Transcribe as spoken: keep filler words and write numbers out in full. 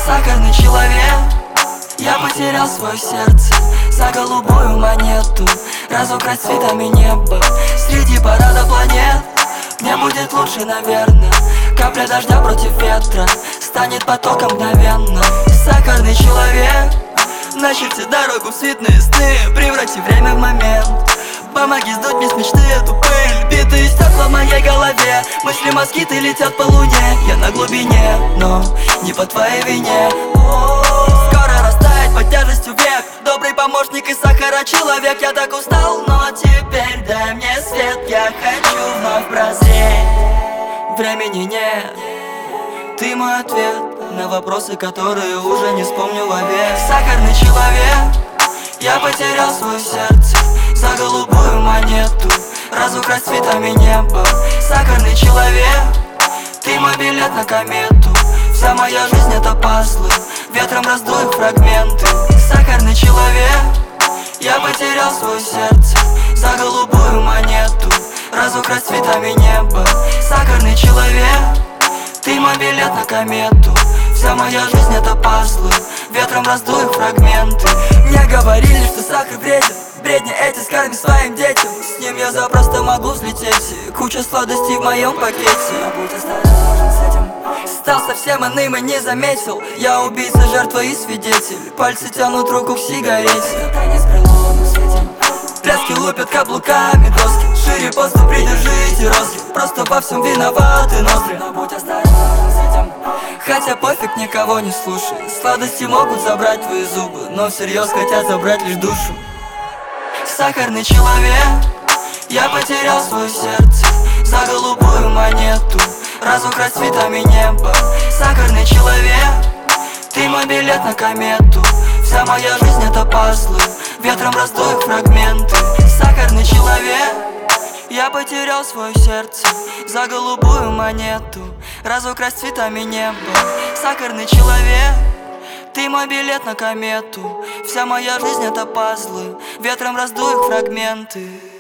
Сахарный человек, я потерял свое сердце за голубую монету. Разукрась цветами неба среди парада планет. Мне будет лучше, наверное. Капля дождя против ветра станет потоком мгновенно. Сахарный человек, начерти дорогу в светлые сны, преврати время в момент. Помоги сдуть мне с мечты эту пыль. Битые стекла в моей голове, мысли москиты летят по луне. Я на глубине, но не по твоей вине. Скоро растает под тяжестью век. Добрый помощник и сахара человек. Я так устал, но теперь дай мне свет. Я хочу вновь прозреть. Времени нет, ты мой ответ на вопросы, которые уже не вспомню вовек. Сахарный человек, я потерял свое сердце за голубую монету. Разукрась цветами неба. Сахарный человек, ты мой билет на комету. Вся моя жизнь это пазлы, ветром раздую фрагменты. Сахарный человек, я потерял свое сердце за голубую монету. Разукрась цветами неба. Сахарный человек, ты мой билет на комету. Вся моя жизнь это пазлы, ветром раздую фрагменты. Мне говорили, что сахар вреден, бредни эти скарми своим детям. С ним я запросто могу взлететь. Куча сладостей в моем пакете. Но будь осторожен с этим. Стал совсем иным и не заметил. Я убийца, жертва и свидетель. Пальцы тянут руку к сигарете. Танец преломный светим. Пляски лупят каблуками доски. Шире просто придержите розги. Просто во всем виноваты ноздри. Но будь осторожен с этим. Хотя пофиг, никого не слушай. Сладости могут забрать твои зубы, но всерьез хотят забрать лишь душу. Сахарный человек, я потерял свое сердце за голубую монету. Разукрась цветами неба. Сахарный человек, ты мой билет на комету. Вся моя жизнь это пазлы, ветром раздую фрагменты. Сахарный человек, я потерял свое сердце за голубую монету. Разукрась цветами неба. Сахарный человек, ты мой билет на комету. Вся моя жизнь это пазлы, ветром раздую фрагменты.